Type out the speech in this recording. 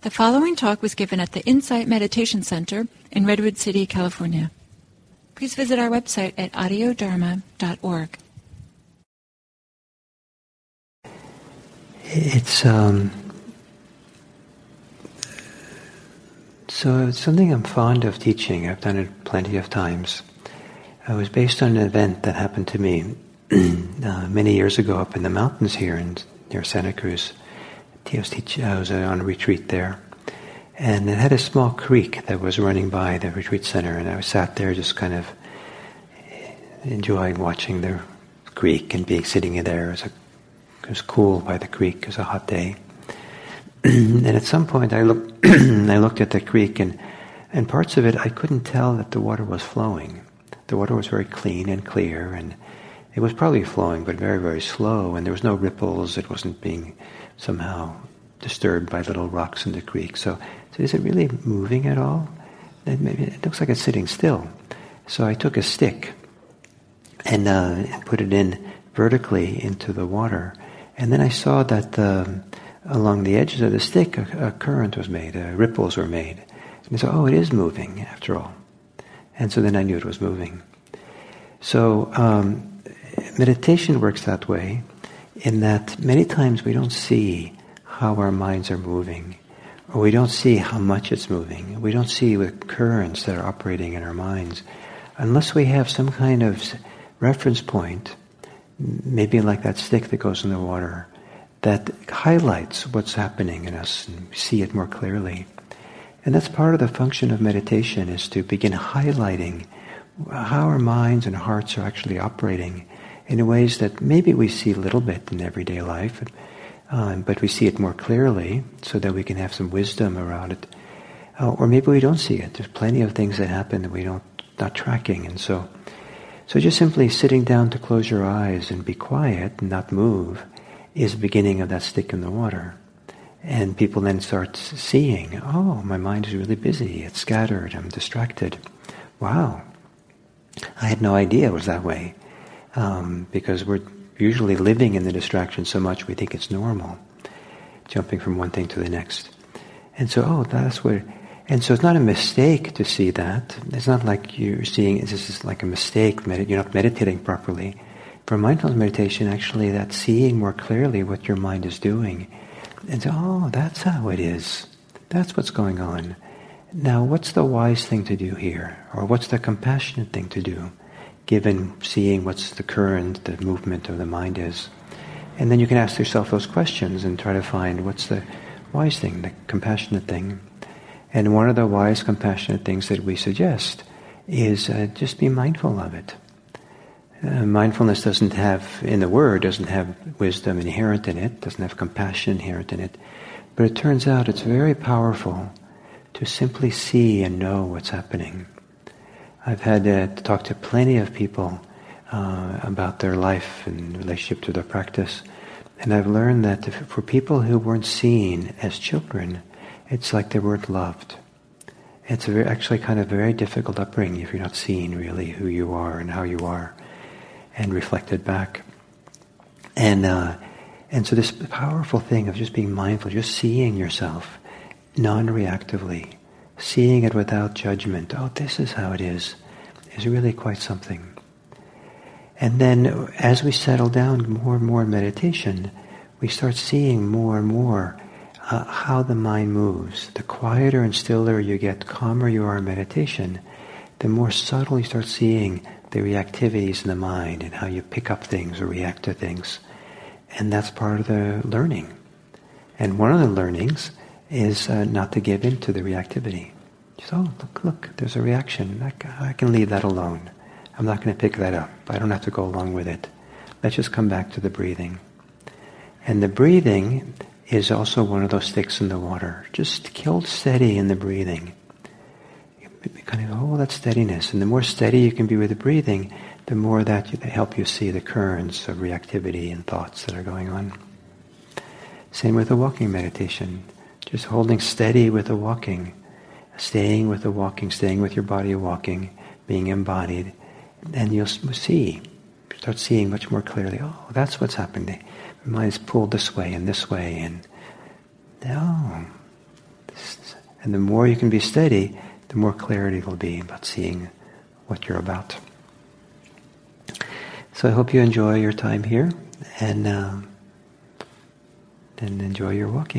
The following talk was given at the Insight Meditation Center in Redwood City, California. Please visit our website at audiodharma.org. It's something I'm fond of teaching. I've done it plenty of times. It was based on an event that happened to me many years ago up in the mountains here near Santa Cruz. I was on a retreat there, and it had a small creek that was running by the retreat center, and I sat there just kind of enjoying watching the creek and sitting there. It was cool by the creek. It was a hot day. And at some point I looked at the creek, and parts of it I couldn't tell that the water was flowing. The water was very clean and clear, and it was probably flowing, but very, very slow, and there was no ripples. It wasn't being somehow disturbed by little rocks in the creek. So is it really moving at all? It looks like it's sitting still. So I took a stick and put it in vertically into the water, and then I saw that along the edges of the stick a current was made, ripples were made. And I thought, it is moving after all. And so then I knew it was moving. So meditation works that way, in that many times we don't see how our minds are moving, or we don't see how much it's moving. We don't see the currents that are operating in our minds, unless we have some kind of reference point, maybe like that stick that goes in the water, that highlights what's happening in us and we see it more clearly. And that's part of the function of meditation, is to begin highlighting how our minds and hearts are actually operating in ways that maybe we see a little bit in everyday life, but we see it more clearly so that we can have some wisdom around it. Or maybe we don't see it. There's plenty of things that happen that we not tracking. And so just simply sitting down to close your eyes and be quiet and not move is the beginning of that stick in the water. And people then start seeing, my mind is really busy, it's scattered, I'm distracted. Wow, I had no idea it was that way. Because we're usually living in the distraction so much we think it's normal, jumping from one thing to the next. And so, that's what... And so it's not a mistake to see that. It's not like you're seeing, this is like a mistake, you're not meditating properly. For mindfulness meditation, actually, that's seeing more clearly what your mind is doing. And so, that's how it is. That's what's going on. Now, what's the wise thing to do here? Or what's the compassionate thing to do, given seeing what's the current, the movement of the mind is? And then you can ask yourself those questions and try to find what's the wise thing, the compassionate thing. And one of the wise, compassionate things that we suggest is just be mindful of it. Mindfulness doesn't have wisdom inherent in it, doesn't have compassion inherent in it, but it turns out it's very powerful to simply see and know what's happening. I've had to talk to plenty of people about their life in relationship to their practice, and I've learned that for people who weren't seen as children, it's like they weren't loved. It's actually kind of very difficult upbringing if you're not seeing really who you are and how you are, and reflected back. And so this powerful thing of just being mindful, just seeing yourself non-reactively, seeing it without judgment, this is how it is really quite something. And then as we settle down more and more in meditation, we start seeing more and more how the mind moves. The quieter and stiller you get, calmer you are in meditation, the more subtle you start seeing the reactivities in the mind and how you pick up things or react to things. And that's part of the learning. And one of the learnings is not to give in to the reactivity. Just, look, there's a reaction. I can leave that alone. I'm not going to pick that up. I don't have to go along with it. Let's just come back to the breathing. And the breathing is also one of those sticks in the water. Just hold steady in the breathing. Kind of hold that steadiness. And the more steady you can be with the breathing, the more that they help you see the currents of reactivity and thoughts that are going on. Same with the walking meditation. Just holding steady with the walking, staying with the walking, staying with your body walking, being embodied, and you'll start seeing much more clearly, that's what's happening. My mind is pulled this way, and And the more you can be steady, the more clarity will be about seeing what you're about. So I hope you enjoy your time here, and enjoy your walking.